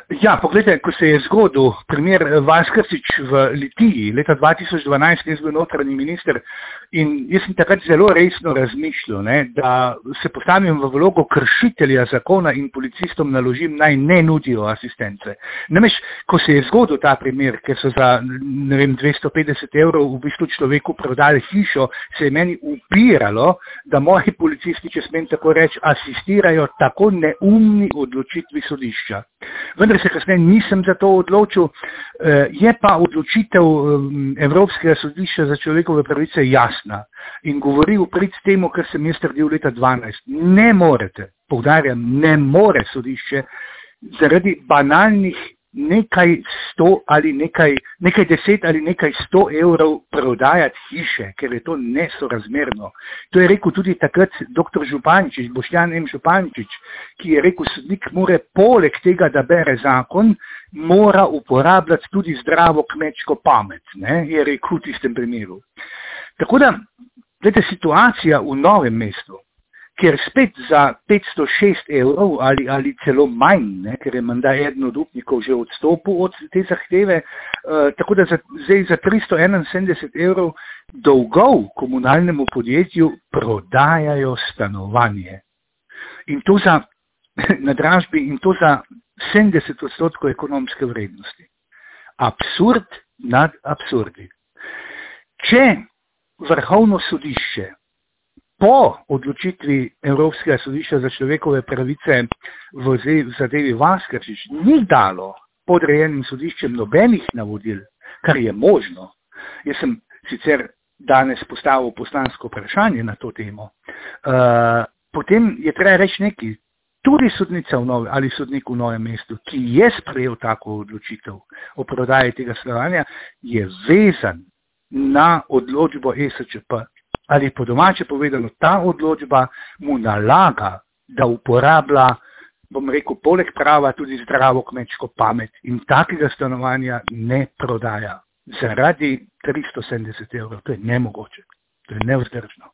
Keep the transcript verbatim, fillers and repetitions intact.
Ja, pogledajte, ko se je zgodil primer Vaskrsič v Litiji leta dva tisoč dvanajst, jaz bil notranji minister in jaz sem takrat zelo resno razmišljal, ne, da se postavim v vlogo kršitelja zakona in policistom naložim naj ne nudijo asistence. Namreč, ko se je zgodil ta primer, ker so za ne vem, dvesto petdeset evrov v bistvu človeku prodali hišo, se je meni upiralo, da moji policisti, če smem tako reči, asistirajo tako neumni odločitvi sodišča. Vendar se kasneje nisem za to odločil, je pa odločitev Evropskega sodišča za človekove pravice jasna in govori v prid temu, kar sem jaz trdil leta dvanajst. Ne morete, poudarjam, ne more sodišče zaradi banalnih nekaj sto ali nekaj, nekaj deset ali nekaj sto evrov prodajati hiše, ker je to nesorazmerno. To je rekel tudi takrat doktor Župančič, Boštjan M. Župančič, ki je rekel, sodnik mora poleg tega, da bere zakon, mora uporabljati tudi zdravo kmečko pamet, ne, je rekel v tistem primeru. Tako da, gledajte, situacija v Novem mestu, ker spet za petsto šest evrov ali, ali celo manj, ne, ker je menda eden od upnikov že odstopil od te zahteve, uh, tako da za, zdaj za tristo enainsedemdeset evrov dolgov komunalnemu podjetju prodajajo stanovanje. In to za, na dražbi, in to za sedemdeset odstotkov ekonomske vrednosti. Absurd nad absurdi. Če Vrhovno sodišče po odločitvi Evropskega sodišča za človekove pravice v zadevi Vaskrsič ni dalo podrejenim sodiščem nobenih navodil, kar je možno. Jaz sem sicer danes postavil poslansko vprašanje na to temo. Uh, potem je treba reči nekaj. Tudi sodnica v Nove, ali sodnik v Novem mestu, ki je sprejel tako odločitev o prodaji tega stanovanja, je vezan na odločbo E S Č P. Ali po domače povedano, ta odločba mu nalaga, da uporablja, bom rekel, poleg prava tudi zdravo kmečko pamet in takega stanovanja ne prodaja zaradi tristo sedemdeset evrov. To je nemogoče, to je nevzdržno.